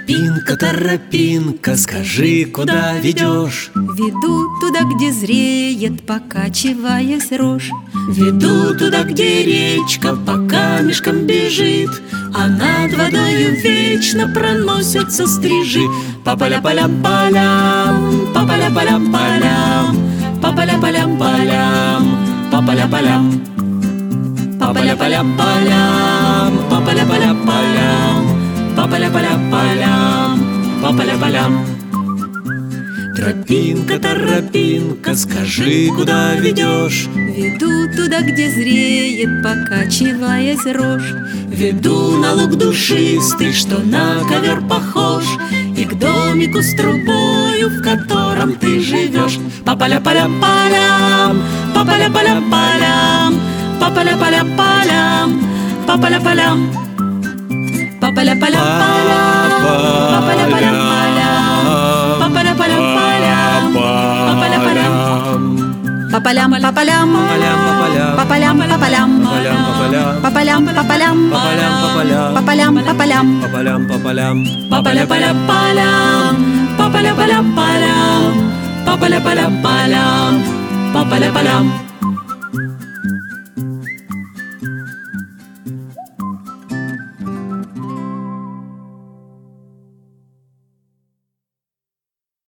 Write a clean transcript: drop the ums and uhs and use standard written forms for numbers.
Тропинка, тропинка, скажи, куда ведешь? Веду туда, где зреет, покачиваясь рожь. Веду туда, где речка по камешкам бежит, а над водою вечно проносятся стрижи. Па-па-ля-па-лям-па-лям, па-па-ля-па-лям-па-лям, па-па-ля-па-лям-па-лям, па-па-ля-па-лям, па-па-ля-па-лям-па-лям, па-па-ля-па-лям-па-лям, па-па-ля-па-лям-па-лям, па-па-ля-па-лям. Тропинка, тропинка, скажи, куда ведешь? Веду туда, где зреет, покачиваясь рожь. Веду на луг душистый, что на ковер похож, и к домику с трубою, в котором ты живешь. Па-па-ля-па-ля-па-лям, па-па-ля-па-ля-па-лям, па-па-ля-па-ля-па-лям, па-па-ля-па-лям, па-па-ля-па-ля-па-лям, па-па-ля-па-ля-па-лям, па-па-ля-па-ля-па-лям, па-па-ля-па-лям, Папалям, папалям, папалям, папалям, папалям, папалям, папалям, папалям, па-па-ля-па-лям, па-па-ля-па-лям, па-па-ля-па-лям, па-па-ля-па-лям, па-па-ля-па-лям, па-па-ля-па-лям.